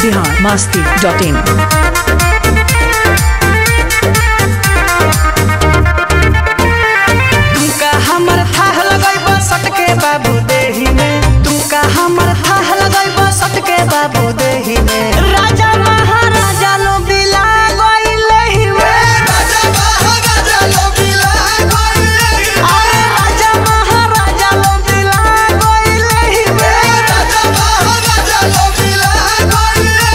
biharmasti.in तुमका हमर थाह लगैबा सटके बाबू देही में तुमका हमर थाह लगैबा सटके बाबू देही में राजा महाराजा लो बिला गइले में राजा महाराजा लो बिला गइले अरे राजा महाराजा लो बिला गइले में राजा महाराजा लो बिला गइले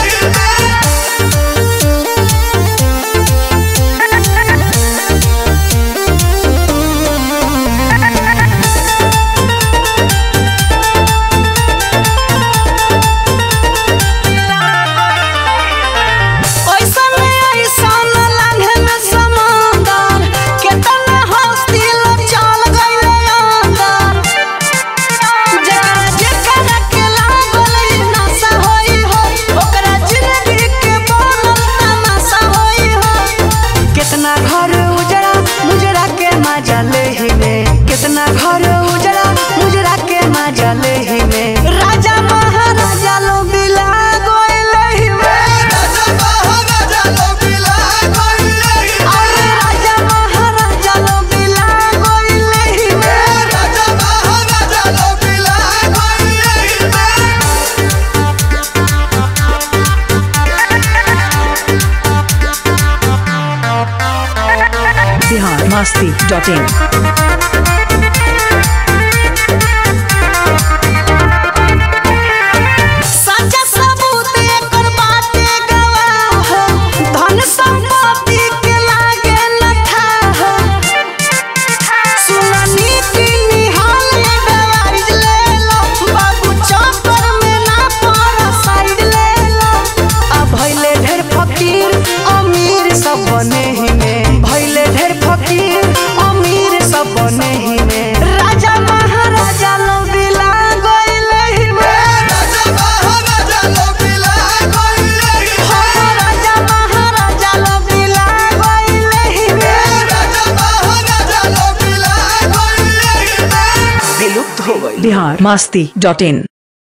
कितना घर उजड़ा मुजरा के मजा ले ही में राजा महाराजा लो बिला गइले ही में राजा महाराजा लो बिला गइले ही अरे राजा महाराजा लो बिला गइले ही में राजा महाराजा लो बिला गइले ही biharmasti.in सच्चा सबूत एकर बाटे गवाह धन संपत्ति के लागे न थाह सुना नीति निहाल बेवारिज ले लो बाबू चौपर में ना पड़ा साइड ले लो अब भइले ढेर फकीर अमीर सब बने ही में भइले ढेर फकीर अमीर सब बने ही में राजा महाराजा लो बिला गइले ही में राजा महाराजा लो बिला गइले ही राजा महाराजा लो बिला गइले ही में राजा महाराजा लो बिला गइले ही विलुप्त हो गई biharmasti.in